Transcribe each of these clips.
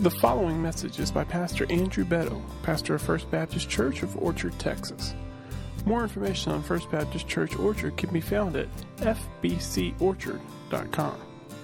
The following message is by Pastor Andrew Beto, pastor of First Baptist Church of Orchard, Texas. More information on First Baptist Church Orchard can be found at fbcorchard.com.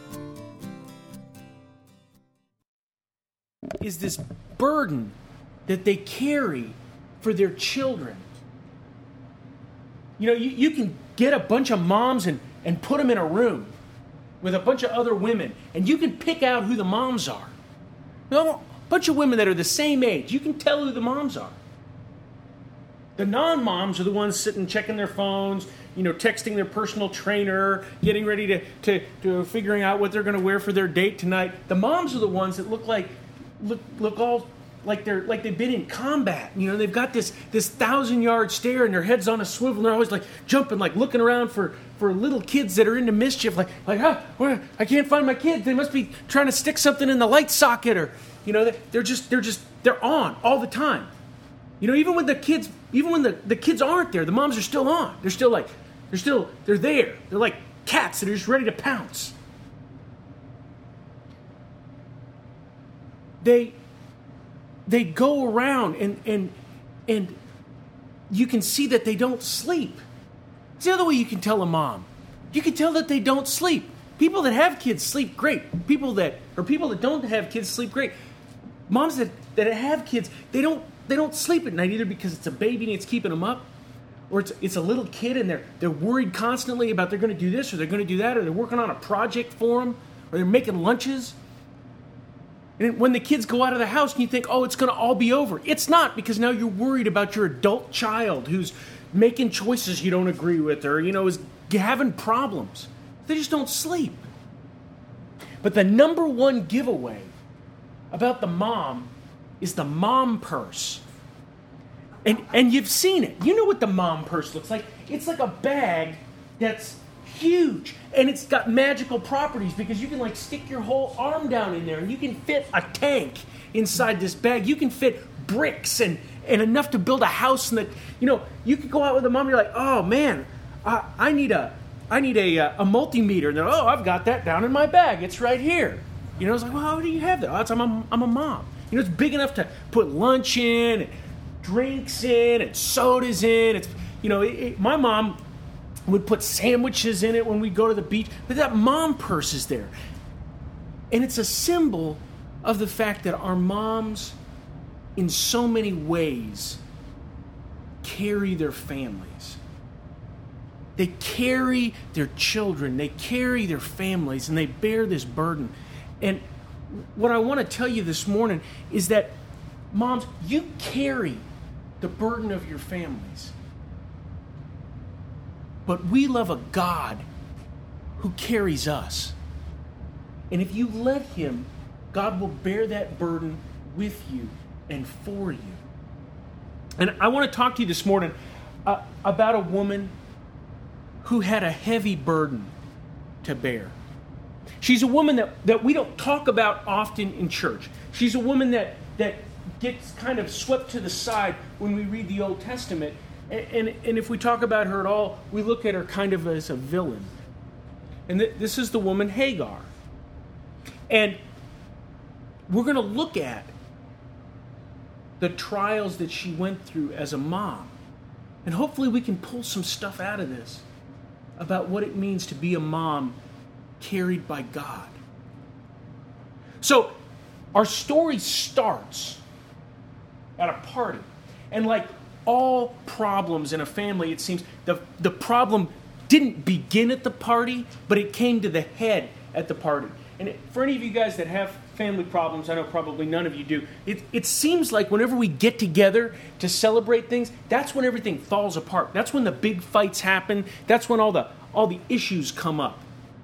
Is this burden that they carry for their children. You know, you can get a bunch of moms and put them in a room with a bunch of other women, and you can pick out who the moms are. You know, a bunch of women that are the same age. You can tell who the moms are. The non-moms are the ones sitting checking their phones, you know, texting their personal trainer, getting ready to figuring out what they're going to wear for their date tonight. The moms are the ones that look all like they've been in combat. You know, they've got this 1,000-yard stare and their head's on a swivel, and they're always like jumping, like looking around for little kids that are into mischief, I can't find my kids. They must be trying to stick something in the light socket, or you know, they're on all the time. You know, even when the kids aren't there, the moms are still on. They're there. They're like cats that are just ready to pounce. They go around and you can see that they don't sleep. It's the other way you can tell a mom. You can tell that they don't sleep. People that have kids sleep great. People that don't have kids sleep great. Moms that have kids, they don't sleep at night either because it's a baby and it's keeping them up, or it's a little kid and they're worried constantly about they're going to do this or they're going to do that, or they're working on a project for them, or they're making lunches. And when the kids go out of the house and you think, oh, it's going to all be over. It's not, because now you're worried about your adult child who's making choices you don't agree with, or, you know, is having problems. They just don't sleep. But the number one giveaway about the mom is the mom purse. And you've seen it. You know what the mom purse looks like. It's like a bag that's huge, and it's got magical properties because you can like stick your whole arm down in there and you can fit a tank inside this bag. You can fit bricks and enough to build a house, and that, you know, you could go out with a mom and you're like, oh man, I need a multimeter, and they're, oh, I've got that down in my bag, it's right here. You know, it's like, well, how do you have that? Oh, I'm a mom. You know, it's big enough to put lunch in, and drinks in, and sodas in. It's, you know, my mom would put sandwiches in it when we go to the beach. But that mom purse is there. And it's a symbol of the fact that our moms, in so many ways, carry their families. They carry their children. They carry their families, and they bear this burden. And what I want to tell you this morning is that, moms, you carry the burden of your families. But we love a God who carries us. And if you let him, God will bear that burden with you and for you. And I want to talk to you this morning about a woman who had a heavy burden to bear. She's a woman that we don't talk about often in church. She's a woman that gets kind of swept to the side when we read the Old Testament. And if we talk about her at all, we look at her kind of as a villain. And this is the woman Hagar. And we're going to look at the trials that she went through as a mom. And hopefully we can pull some stuff out of this about what it means to be a mom carried by God. So our story starts at a party. And like all problems in a family, it seems, the problem didn't begin at the party, but it came to the head at the party. And for any of you guys that have family problems, I know probably none of you do, it seems like whenever we get together to celebrate things, that's when everything falls apart. That's when the big fights happen. That's when all the issues come up.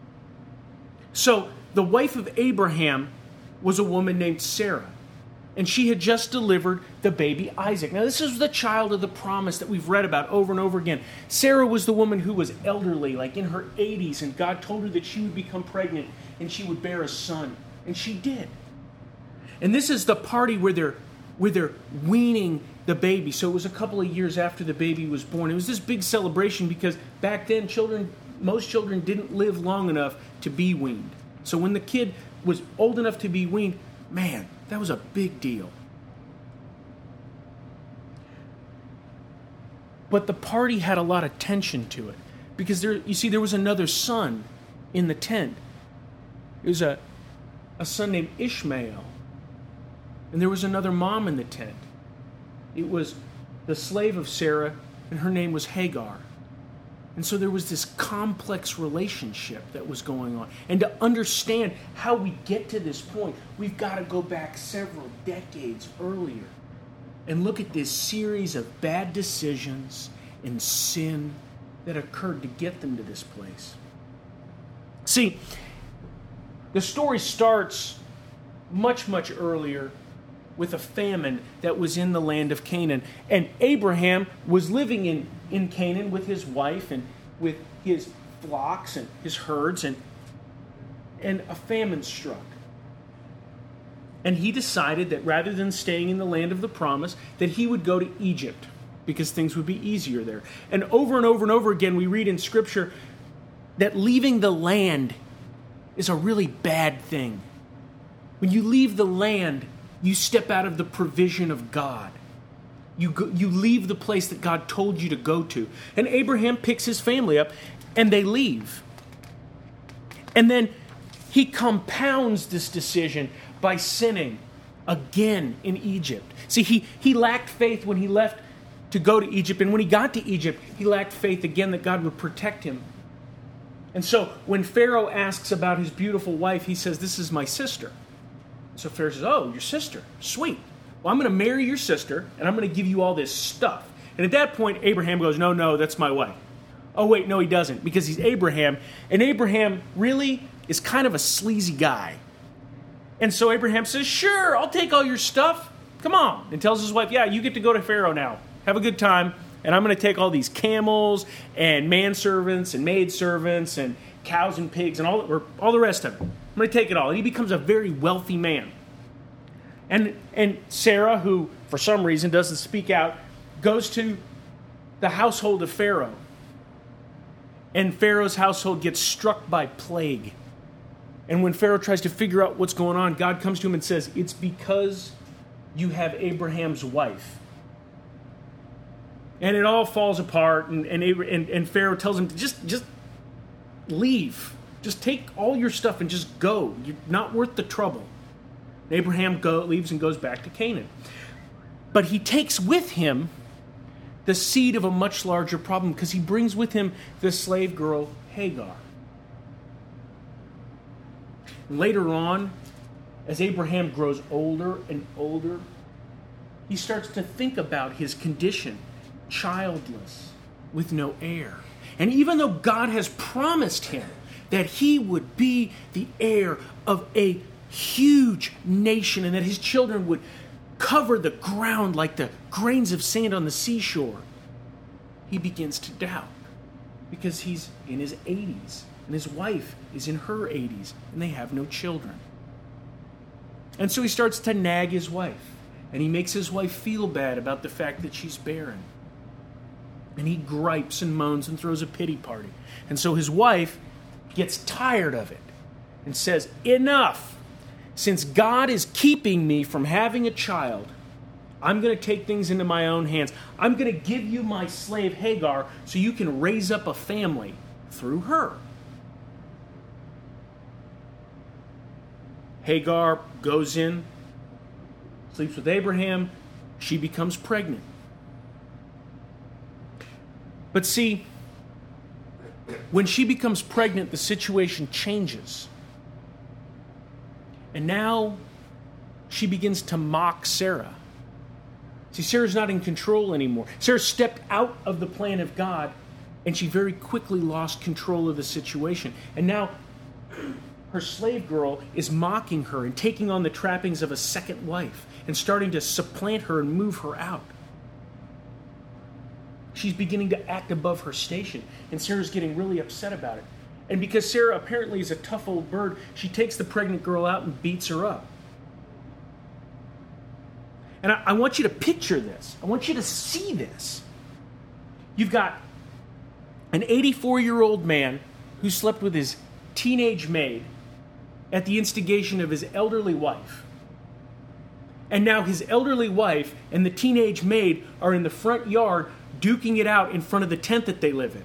So the wife of Abraham was a woman named Sarah. And she had just delivered the baby Isaac. Now, this is the child of the promise that we've read about over and over again. Sarah was the woman who was elderly, like in her 80s, and God told her that she would become pregnant and she would bear a son. And she did. And this is the party where they're weaning the baby. So it was a couple of years after the baby was born. It was this big celebration because back then, most children didn't live long enough to be weaned. So when the kid was old enough to be weaned, man, That was a big deal. But the party had a lot of tension to it. Because there was another son in the tent. It was a son named Ishmael. And there was another mom in the tent. It was the slave of Sarah, and her name was Hagar. And so there was this complex relationship that was going on. And to understand how we get to this point, we've got to go back several decades earlier and look at this series of bad decisions and sin that occurred to get them to this place. See, the story starts much, much earlier with a famine that was in the land of Canaan. And Abraham was living in Canaan with his wife and with his flocks and his herds, and a famine struck. And he decided that rather than staying in the land of the promise, that he would go to Egypt because things would be easier there. And over and over again, we read in Scripture that leaving the land is a really bad thing. When you leave the land, you step out of the provision of God. You leave the place that God told you to go to. And Abraham picks his family up, and they leave. And then he compounds this decision by sinning again in Egypt. See, he lacked faith when he left to go to Egypt, and when he got to Egypt, he lacked faith again that God would protect him. And so when Pharaoh asks about his beautiful wife, he says, "This is my sister." So Pharaoh says, "Oh, your sister. Sweet. Well, I'm going to marry your sister, and I'm going to give you all this stuff." And at that point, Abraham goes, No, that's my wife. Oh, wait, no, he doesn't, because he's Abraham. And Abraham really is kind of a sleazy guy. And so Abraham says, "Sure, I'll take all your stuff. Come on." And tells his wife, "Yeah, you get to go to Pharaoh now. Have a good time. And I'm going to take all these camels and manservants and maidservants and cows and pigs and all the rest of it. I'm going to take it all." And he becomes a very wealthy man. And Sarah, who for some reason doesn't speak out, goes to the household of Pharaoh. And Pharaoh's household gets struck by plague. And when Pharaoh tries to figure out what's going on, God comes to him and says, "It's because you have Abraham's wife." And it all falls apart, and Pharaoh tells him to just leave. Just take all your stuff and just go. You're not worth the trouble. And Abraham leaves and goes back to Canaan. But he takes with him the seed of a much larger problem, because he brings with him the slave girl Hagar. Later on, as Abraham grows older and older, he starts to think about his condition, childless, with no heir. And even though God has promised him that he would be the heir of a huge nation and that his children would cover the ground like the grains of sand on the seashore, he begins to doubt, because he's in his 80s and his wife is in her 80s and they have no children. And so he starts to nag his wife, and he makes his wife feel bad about the fact that she's barren. And he gripes and moans and throws a pity party. And so his wife gets tired of it and says, "Enough! Since God is keeping me from having a child, I'm going to take things into my own hands. I'm going to give you my slave Hagar so you can raise up a family through her." Hagar goes in, sleeps with Abraham. She becomes pregnant. But see, when she becomes pregnant, the situation changes. And now she begins to mock Sarah. See, Sarah's not in control anymore. Sarah stepped out of the plan of God, and she very quickly lost control of the situation. And now her slave girl is mocking her and taking on the trappings of a second wife and starting to supplant her and move her out. She's beginning to act above her station, and Sarah's getting really upset about it. And because Sarah apparently is a tough old bird, she takes the pregnant girl out and beats her up. And I want you to picture this. I want you to see this. You've got an 84-year-old man who slept with his teenage maid at the instigation of his elderly wife. And now his elderly wife and the teenage maid are in the front yard duking it out in front of the tent that they live in.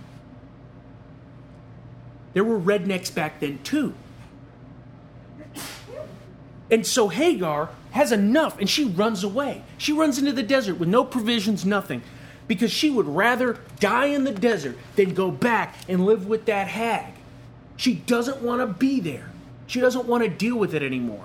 There were rednecks back then too. And so Hagar has enough and she runs away. She runs into the desert with no provisions, nothing. Because she would rather die in the desert than go back and live with that hag. She doesn't want to be there. She doesn't want to deal with it anymore.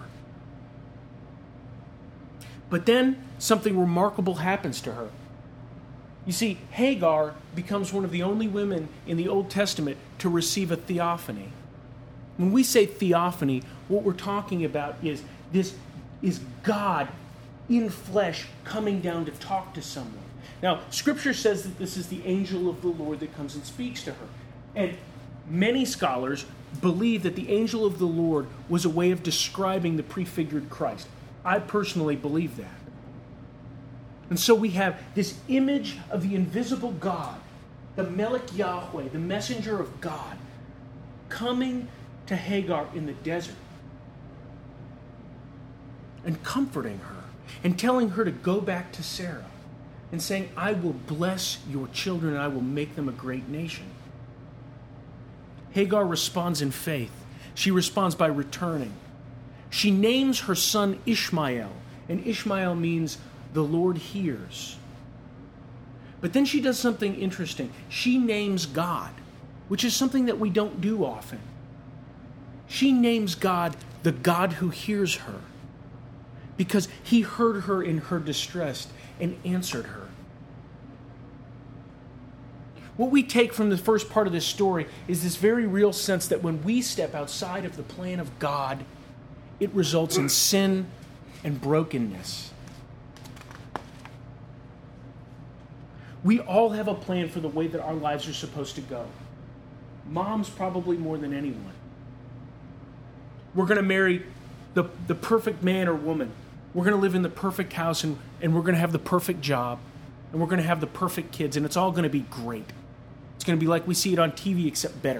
But then something remarkable happens to her. You see, Hagar becomes one of the only women in the Old Testament to receive a theophany. When we say theophany, what we're talking about is this is God in flesh coming down to talk to someone. Now, Scripture says that this is the angel of the Lord that comes and speaks to her. And many scholars believe that the angel of the Lord was a way of describing the prefigured Christ. I personally believe that. And so we have this image of the invisible God, the Melech Yahweh, the messenger of God, coming to Hagar in the desert and comforting her and telling her to go back to Sarah and saying, I will bless your children and I will make them a great nation. Hagar responds in faith. She responds by returning. She names her son Ishmael, and Ishmael means the Lord hears. But then she does something interesting. She names God, which is something that we don't do often. She names God the God who hears her, because he heard her in her distress and answered her. What we take from the first part of this story is this very real sense that when we step outside of the plan of God, it results in sin and brokenness. We all have a plan for the way that our lives are supposed to go. Moms probably more than anyone. We're going to marry the perfect man or woman. We're going to live in the perfect house and we're going to have the perfect job. And we're going to have the perfect kids and it's all going to be great. It's going to be like we see it on TV except better.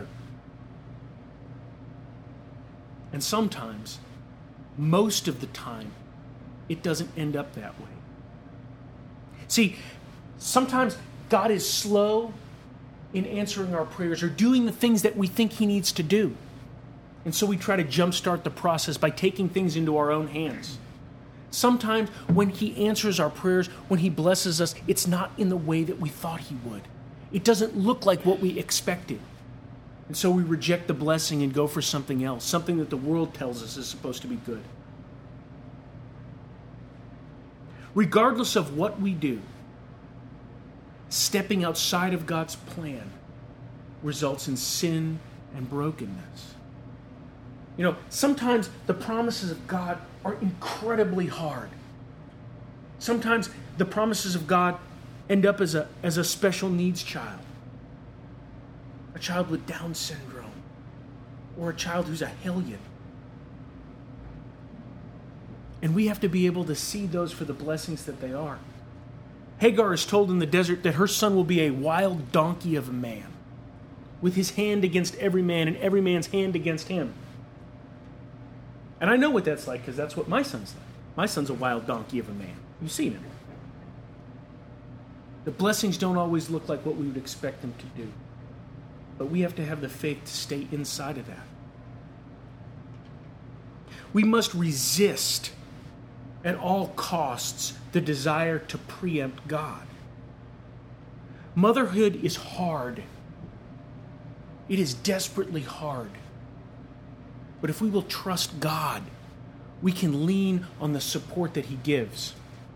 And sometimes, most of the time, it doesn't end up that way. See, sometimes God is slow in answering our prayers or doing the things that we think he needs to do. And so we try to jumpstart the process by taking things into our own hands. Sometimes when he answers our prayers, when he blesses us, it's not in the way that we thought he would. It doesn't look like what we expected. And so we reject the blessing and go for something else, something that the world tells us is supposed to be good. Regardless of what we do, stepping outside of God's plan results in sin and brokenness. You know, sometimes the promises of God are incredibly hard. Sometimes the promises of God end up as a special needs child. A child with Down syndrome. Or a child who's a hellion. And we have to be able to see those for the blessings that they are. Hagar is told in the desert that her son will be a wild donkey of a man, with his hand against every man and every man's hand against him. And I know what that's like because that's what my son's like. My son's a wild donkey of a man. You've seen him. The blessings don't always look like what we would expect them to do. But we have to have the faith to stay inside of that. We must resist at all costs the desire to preempt God. Motherhood is hard. It is desperately hard. But if we will trust God, we can lean on the support that he gives.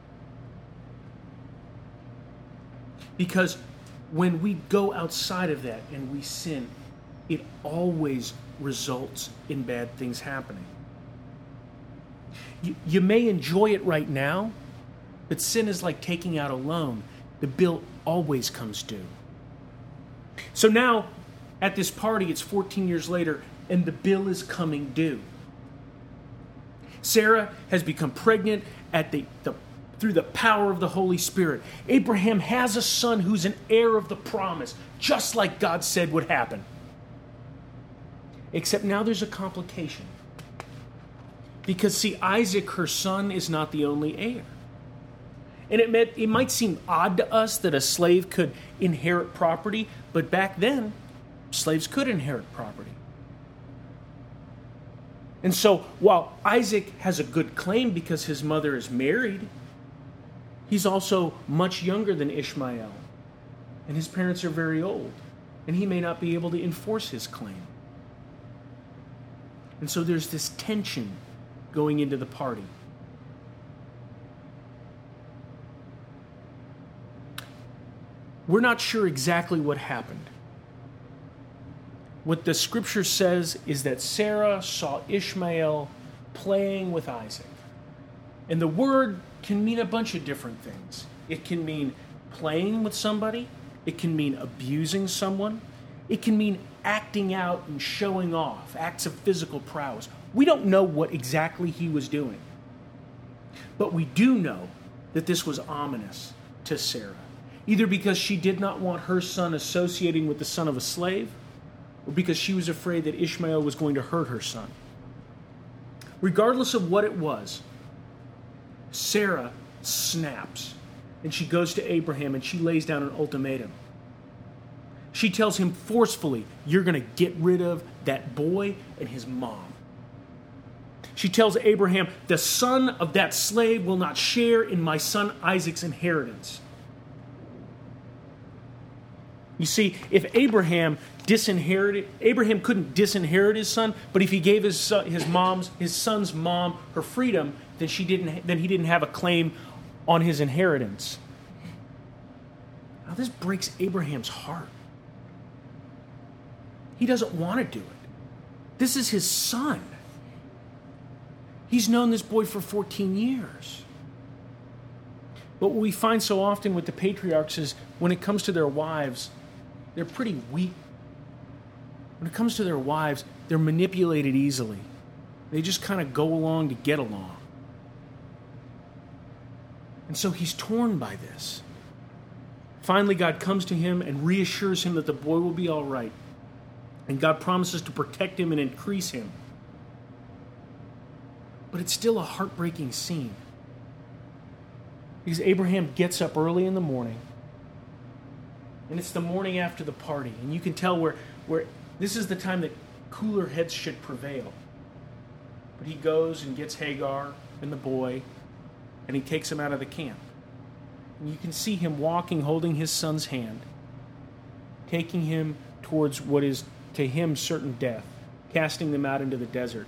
Because when we go outside of that and we sin, it always results in bad things happening. You may enjoy it right now, but sin is like taking out a loan. The bill always comes due. So now, at this party, it's 14 years later, and the bill is coming due. Sarah has become pregnant through the power of the Holy Spirit. Abraham has a son who's an heir of the promise, just like God said would happen. Except now there's a complication. Because, see, Isaac, her son, is not the only heir. And it might seem odd to us that a slave could inherit property, but back then, slaves could inherit property. And so, while Isaac has a good claim because his mother is married, he's also much younger than Ishmael. And his parents are very old. And he may not be able to enforce his claim. And so there's this tension going into the party. We're not sure exactly what happened. What the scripture says is that Sarah saw Ishmael playing with Isaac. And the word can mean a bunch of different things. It can mean playing with somebody. It can mean abusing someone. It can mean acting out and showing off, acts of physical prowess. We don't know what exactly he was doing. But we do know that this was ominous to Sarah, either because she did not want her son associating with the son of a slave, or because she was afraid that Ishmael was going to hurt her son. Regardless of what it was, Sarah snaps, and she goes to Abraham and she lays down an ultimatum. She tells him forcefully, you're going to get rid of that boy and his mom. She tells Abraham, the son of that slave will not share in my son Isaac's inheritance. You see, if Abraham couldn't disinherit his son, but if he gave his son's mom her freedom, then he didn't have a claim on his inheritance. Now this breaks Abraham's heart. He doesn't want to do it. This is his son. He's known this boy for 14 years. But what we find so often with the patriarchs is when it comes to their wives, they're pretty weak. When it comes to their wives, they're manipulated easily. They just kind of go along to get along. And so he's torn by this. Finally, God comes to him and reassures him that the boy will be all right. And God promises to protect him and increase him. But it's still a heartbreaking scene. Because Abraham gets up early in the morning. And it's the morning after the party. And you can tell where this is the time that cooler heads should prevail. But he goes and gets Hagar and the boy. And he takes him out of the camp. And you can see him walking, holding his son's hand. Taking him towards what is to him certain death. Casting them out into the desert.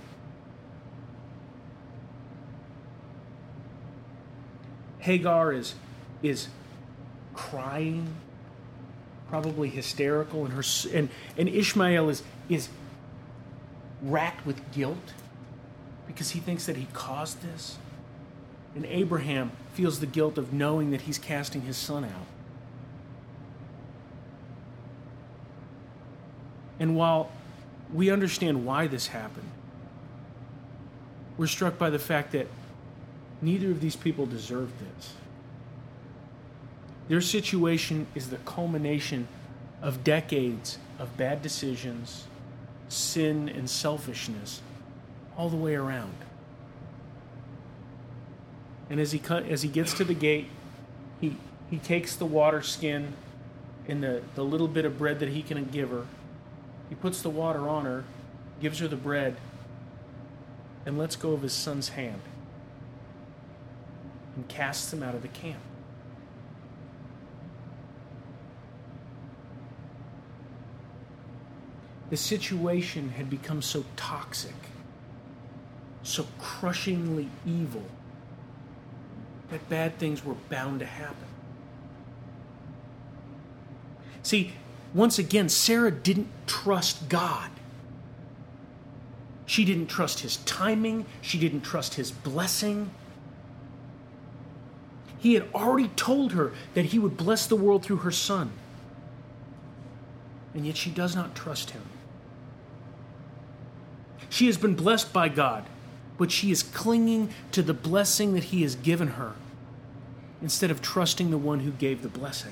Hagar is crying, probably hysterical, and Ishmael is racked with guilt because he thinks that he caused this. And Abraham feels the guilt of knowing that he's casting his son out. And while we understand why this happened, we're struck by the fact that neither of these people deserve this. Their situation is the culmination of decades of bad decisions, sin, and selfishness all the way around. And as he gets to the gate, he takes the water skin and the little bit of bread that he can give her. He puts the water on her, gives her the bread, and lets go of his son's hand. And casts him out of the camp. The situation had become so toxic, so crushingly evil, that bad things were bound to happen. See, once again, Sarah didn't trust God. She didn't trust his timing. She didn't trust his blessing. He had already told her that he would bless the world through her son. And yet she does not trust him. She has been blessed by God, but she is clinging to the blessing that he has given her instead of trusting the one who gave the blessing.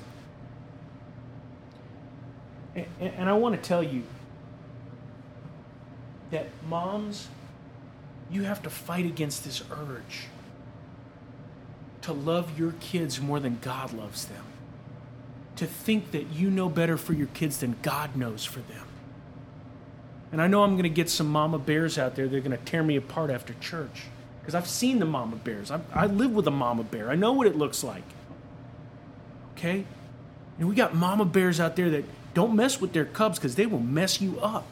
And I want to tell you that moms you have to fight against this urge to love your kids more than God loves them. To think that you know better for your kids than God knows for them. And I know I'm going to get some mama bears out there. They're going to tear me apart after church. Because I've seen the mama bears. I live with a mama bear. I know what it looks like. Okay? And we got mama bears out there that don't mess with their cubs because they will mess you up.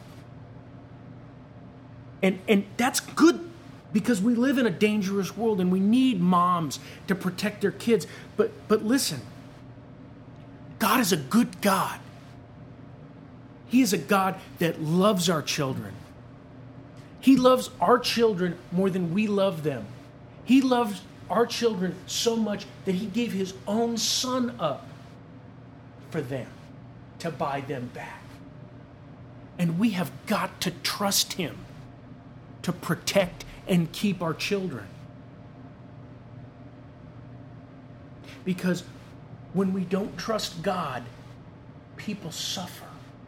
And that's good because we live in a dangerous world and we need moms to protect their kids. But listen, God is a good God. He is a God that loves our children. He loves our children more than we love them. He loves our children so much that he gave his own son up for them to buy them back. And we have got to trust him to protect and keep our children. Because when we don't trust God, people suffer.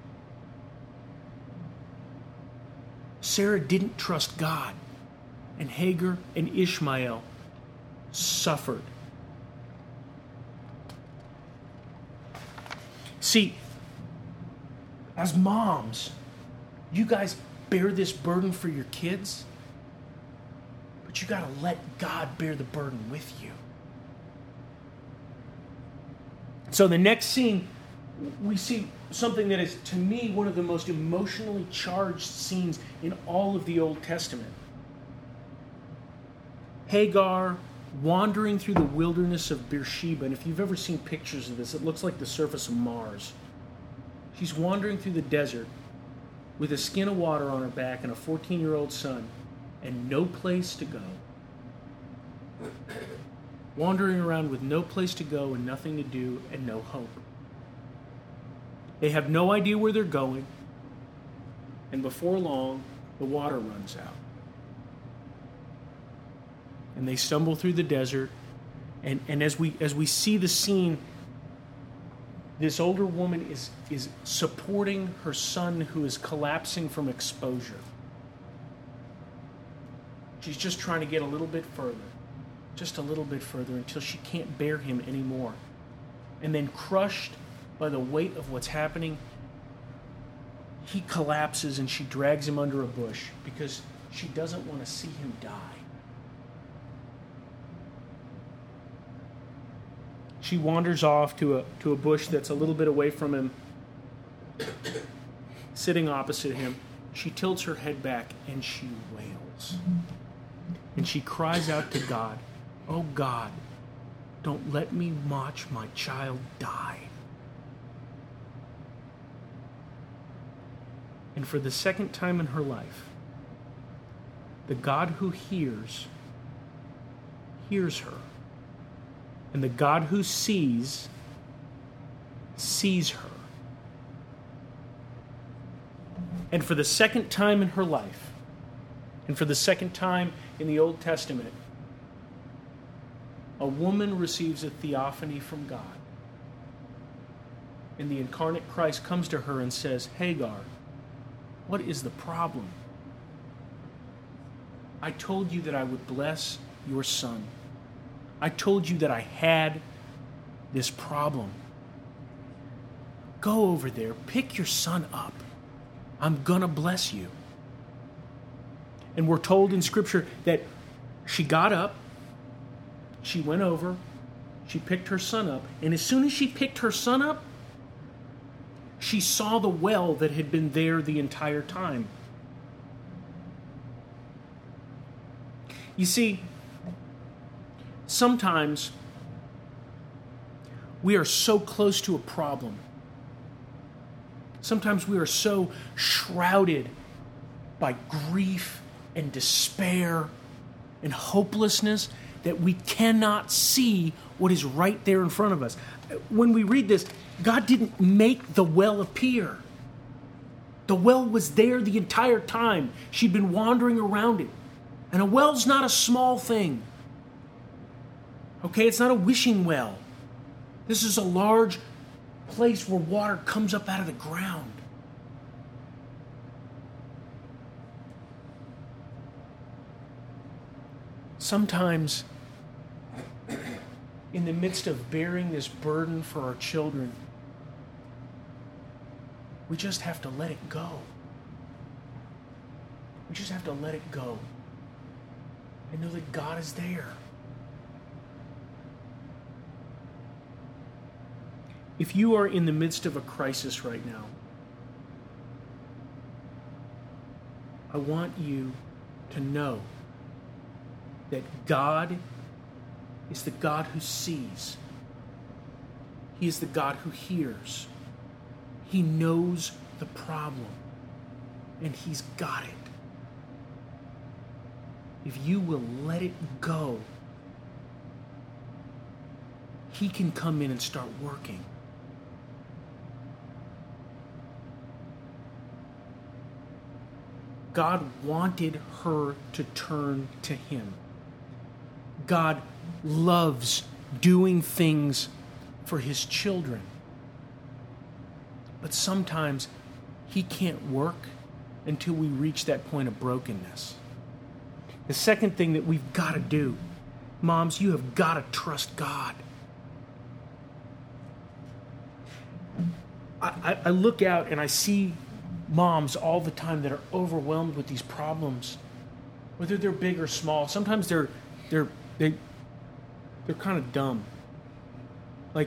Sarah didn't trust God, and Hagar and Ishmael suffered. See, as moms, you guys bear this burden for your kids, but you got to let God bear the burden with you. So the next scene, we see something that is, to me, one of the most emotionally charged scenes in all of the Old Testament. Hagar wandering through the wilderness of Beersheba, and if you've ever seen pictures of this, it looks like the surface of Mars. She's wandering through the desert with a skin of water on her back and a 14-year-old son, and no place to go. Wandering around with no place to go and nothing to do and no hope. They have no idea where they're going, and before long, the water runs out. And they stumble through the desert, and as we see the scene, this older woman is supporting her son who is collapsing from exposure. She's just trying to get a little bit further, just a little bit further, until she can't bear him anymore. And then, crushed by the weight of what's happening, he collapses and she drags him under a bush because she doesn't want to see him die. She wanders off to a bush that's a little bit away from him, sitting opposite him. She tilts her head back and she wails. And she cries out to God, "Oh God, don't let me watch my child die." And for the second time in her life, the God who hears her. And the God who sees her. And for the second time in her life, and for the second time in the Old Testament, a woman receives a theophany from God. And the incarnate Christ comes to her and says, "Hagar, what is the problem? I told you that I would bless your son. I told you that I had this problem. Go over there, pick your son up. I'm gonna bless you." And we're told in Scripture that she got up, she went over, she picked her son up, and as soon as she picked her son up, she saw the well that had been there the entire time. You see, sometimes we are so close to a problem. Sometimes we are so shrouded by grief and despair and hopelessness that we cannot see what is right there in front of us. When we read this, God didn't make the well appear. The well was there the entire time. She'd been wandering around it. And a well's not a small thing. Okay, it's not a wishing well. This is a large place where water comes up out of the ground. sometimes in the midst of bearing this burden for our children, we just have to let it go. We just have to let it go and know that God is there. If you are in the midst of a crisis right now, I want you to know that God is the God who sees. He is the God who hears. He knows the problem, and He's got it. If you will let it go, He can come in and start working. God wanted her to turn to Him. God loves doing things for His children. But sometimes He can't work until we reach that point of brokenness. The second thing that we've got to do, moms, you have got to trust God. I look out and I see moms all the time that are overwhelmed with these problems, whether they're big or small. Sometimes they're kind of dumb. Like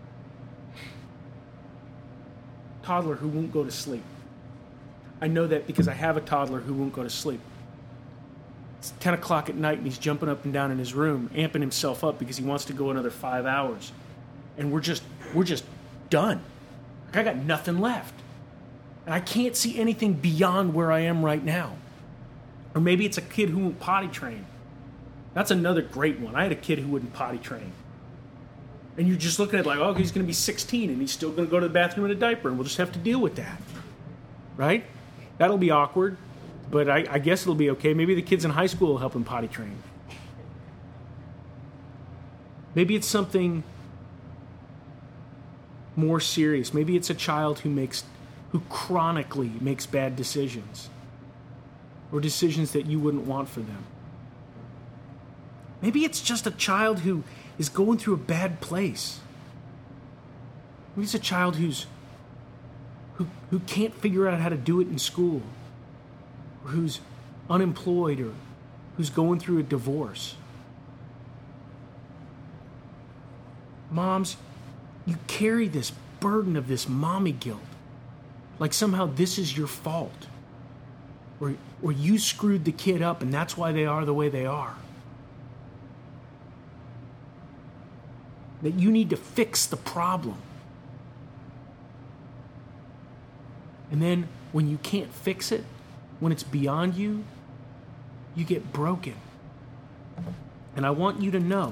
toddler who won't go to sleep. I know that because I have a toddler who won't go to sleep. It's 10 o'clock at night and he's jumping up and down in his room, amping himself up because he wants to go another 5 hours. And we're just done. I got nothing left. And I can't see anything beyond where I am right now. Or maybe it's a kid who won't potty train. That's another great one. I had a kid who wouldn't potty train. And you're just looking at it like, oh, he's going to be 16 and he's still going to go to the bathroom in a diaper and we'll just have to deal with that. Right? That'll be awkward, but I guess it'll be okay. Maybe the kids in high school will help him potty train. Maybe it's something more serious. Maybe it's a child who chronically makes bad decisions or decisions that you wouldn't want for them. Maybe it's just a child who is going through a bad place. Maybe it's a child who can't figure out how to do it in school, or who's unemployed, or who's going through a divorce. Moms, you carry this burden of this mommy guilt, like somehow this is your fault, or you screwed the kid up and that's why they are the way they are. That you need to fix the problem. And then when you can't fix it, when it's beyond you, you get broken. And I want you to know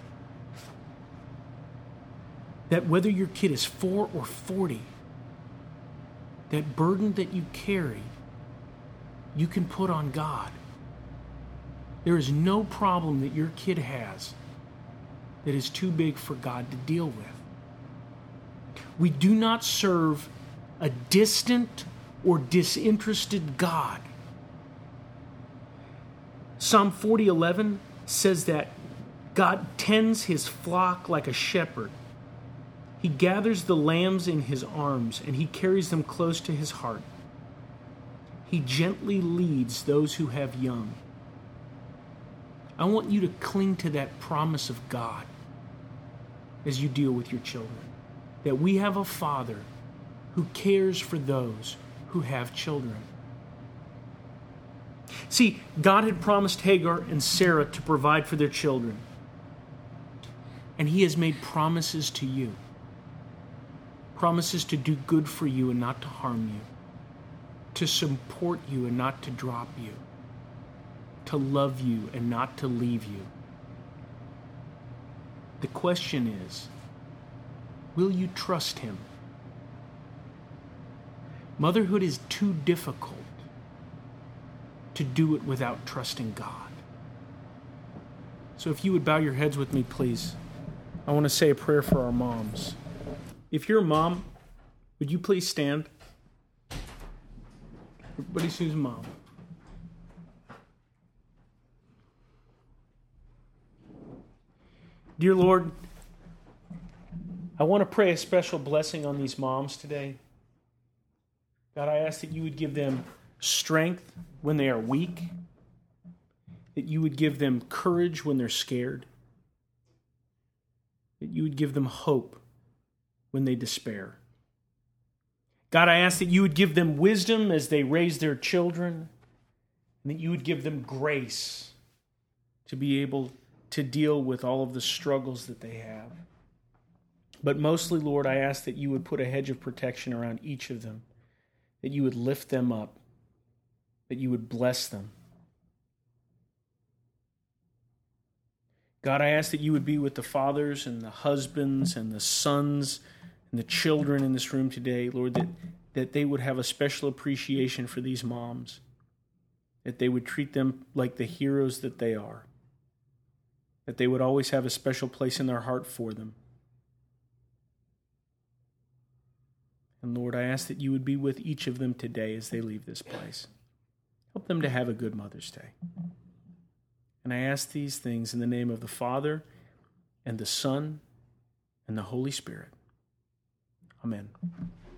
that whether your kid is 4 or 40, that burden that you carry, you can put on God. There is no problem that your kid has that is too big for God to deal with. We do not serve a distant or disinterested God. Psalm 40:11 says that God tends His flock like a shepherd. He gathers the lambs in His arms and He carries them close to His heart. He gently leads those who have young. I want you to cling to that promise of God as you deal with your children, that we have a Father who cares for those who have children. See, God had promised Hagar and Sarah to provide for their children, and He has made promises to you. Promises to do good for you and not to harm you, to support you and not to drop you, to love you and not to leave you. The question is, will you trust Him? Motherhood is too difficult to do it without trusting God. So if you would bow your heads with me, please. I want to say a prayer for our moms. If you're a mom, would you please stand? Everybody who's a mom. Dear Lord, I want to pray a special blessing on these moms today. God, I ask that you would give them strength when they are weak, that you would give them courage when they're scared, that you would give them hope when they despair. God, I ask that you would give them wisdom as they raise their children, and that you would give them grace to be able to deal with all of the struggles that they have. But mostly, Lord, I ask that you would put a hedge of protection around each of them, that you would lift them up, that you would bless them. God, I ask that you would be with the fathers and the husbands and the sons and the children in this room today, Lord, that they would have a special appreciation for these moms, that they would treat them like the heroes that they are, that they would always have a special place in their heart for them. And Lord, I ask that you would be with each of them today as they leave this place. Help them to have a good Mother's Day. And I ask these things in the name of the Father, and the Son, and the Holy Spirit. Amen.